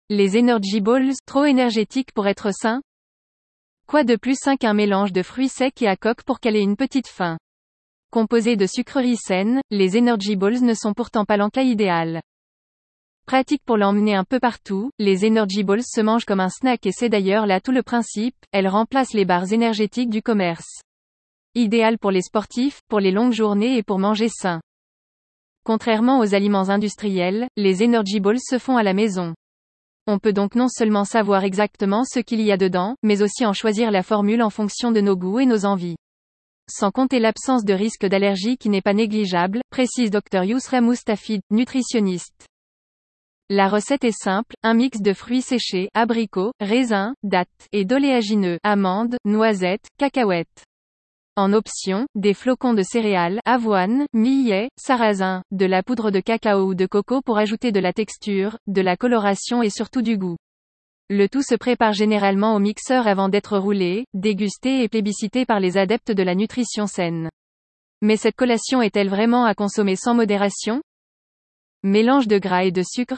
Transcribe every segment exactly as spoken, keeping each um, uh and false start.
Les Energy Balls, trop énergétiques pour être sains? Quoi de plus sain qu'un mélange de fruits secs et à coque pour caler une petite faim? Composés de sucreries saines, les Energy Balls ne sont pourtant pas l'encas idéal. Pratique pour l'emmener un peu partout, les Energy Balls se mangent comme un snack et c'est d'ailleurs là tout le principe, elles remplacent les barres énergétiques du commerce. Idéal pour les sportifs, pour les longues journées et pour manger sain. Contrairement aux aliments industriels, les Energy Balls se font à la maison. On peut donc non seulement savoir exactement ce qu'il y a dedans, mais aussi en choisir la formule en fonction de nos goûts et nos envies. Sans compter l'absence de risque d'allergie qui n'est pas négligeable, précise docteur Yousra Moustafid, nutritionniste. La recette est simple, un mix de fruits séchés, abricots, raisins, dattes, et d'oléagineux, amandes, noisettes, cacahuètes. En option, des flocons de céréales, avoine, millet, sarrasin, de la poudre de cacao ou de coco pour ajouter de la texture, de la coloration et surtout du goût. Le tout se prépare généralement au mixeur avant d'être roulé, dégusté et plébiscité par les adeptes de la nutrition saine. Mais cette collation est-elle vraiment à consommer sans modération? Mélange de gras et de sucre?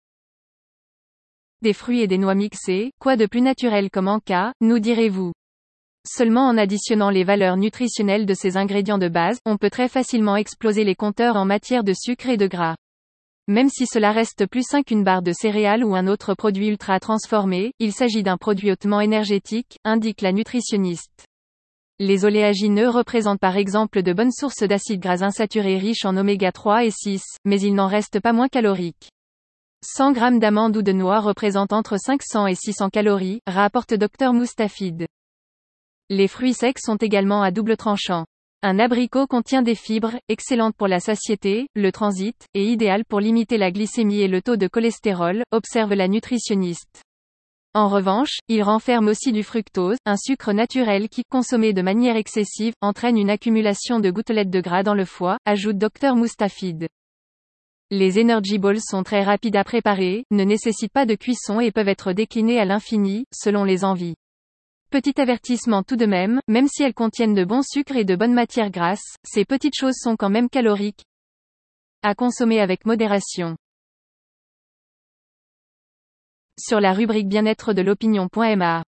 Des fruits et des noix mixés, quoi de plus naturel comme encas, nous direz-vous? Seulement en additionnant les valeurs nutritionnelles de ces ingrédients de base, on peut très facilement exploser les compteurs en matière de sucre et de gras. Même si cela reste plus sain qu'une barre de céréales ou un autre produit ultra transformé, il s'agit d'un produit hautement énergétique, indique la nutritionniste. Les oléagineux représentent par exemple de bonnes sources d'acides gras insaturés riches en oméga trois et six, mais ils n'en restent pas moins caloriques. cent grammes d'amandes ou de noix représentent entre cinq cents et six cents calories, rapporte docteur Moustafid. Les fruits secs sont également à double tranchant. Un abricot contient des fibres, excellentes pour la satiété, le transit, et idéal pour limiter la glycémie et le taux de cholestérol, observe la nutritionniste. En revanche, il renferme aussi du fructose, un sucre naturel qui, consommé de manière excessive, entraîne une accumulation de gouttelettes de gras dans le foie, ajoute docteur Moustafid. Les Energy Balls sont très rapides à préparer, ne nécessitent pas de cuisson et peuvent être déclinés à l'infini, selon les envies. Petit avertissement tout de même, même si elles contiennent de bons sucres et de bonnes matières grasses, ces petites choses sont quand même caloriques. À consommer avec modération. Sur la rubrique bien-être de l'opinion point m a.